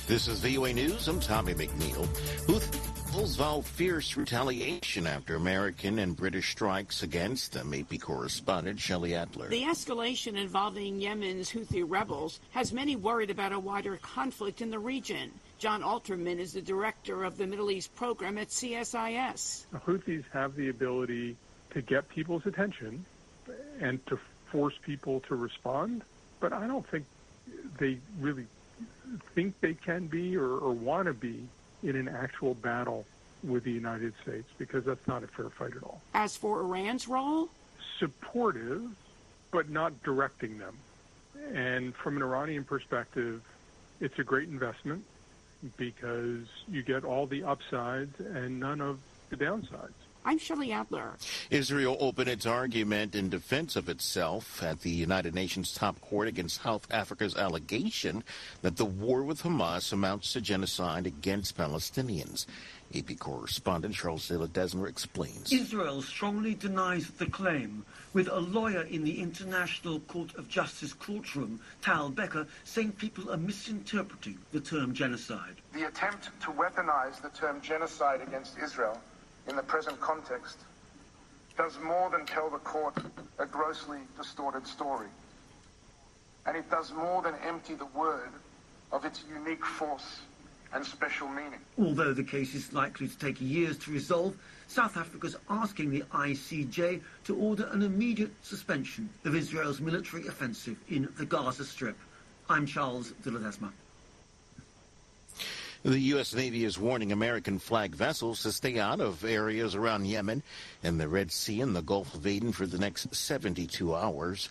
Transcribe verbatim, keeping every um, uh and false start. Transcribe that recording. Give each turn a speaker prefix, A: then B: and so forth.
A: This is V O A News. I'm Tommy McNeil. Houthis vow fierce retaliation after American and British strikes against them. A P correspondent Shelley Adler.
B: The escalation involving Yemen's Houthi rebels has many worried about a wider conflict in the region. John Alterman is the director of the Middle East program at C S I S.
C: The Houthis have the ability to get people's attention and to force people to respond, but I don't think they really think they can be or, or want to be in an actual battle with the United States, because that's not a fair fight at all.
B: As for Iran's role?
C: Supportive, but not directing them. And from an Iranian perspective, it's a great investment because you get all the upsides and none of the downsides.
B: I'm Shelley Adler.
A: Israel opened its argument in defense of itself at the United Nations top court against South Africa's allegation that the war with Hamas amounts to genocide against Palestinians. A P correspondent Charles de Ledesma explains.
D: Israel strongly denies the claim, with a lawyer in the International Court of Justice courtroom, Tal Becker, saying people are misinterpreting the term genocide.
E: The attempt to weaponize the term genocide against Israel in the present context does more than tell the court a grossly distorted story. And it does more than empty the word of its unique force and special meaning.
D: Although the case is likely to take years to resolve, South Africa's asking the I C J to order an immediate suspension of Israel's military offensive in the Gaza Strip. I'm Charles de Ledesma.
A: The U S Navy is warning American flag vessels to stay out of areas around Yemen and the Red Sea and the Gulf of Aden for the next seventy-two hours.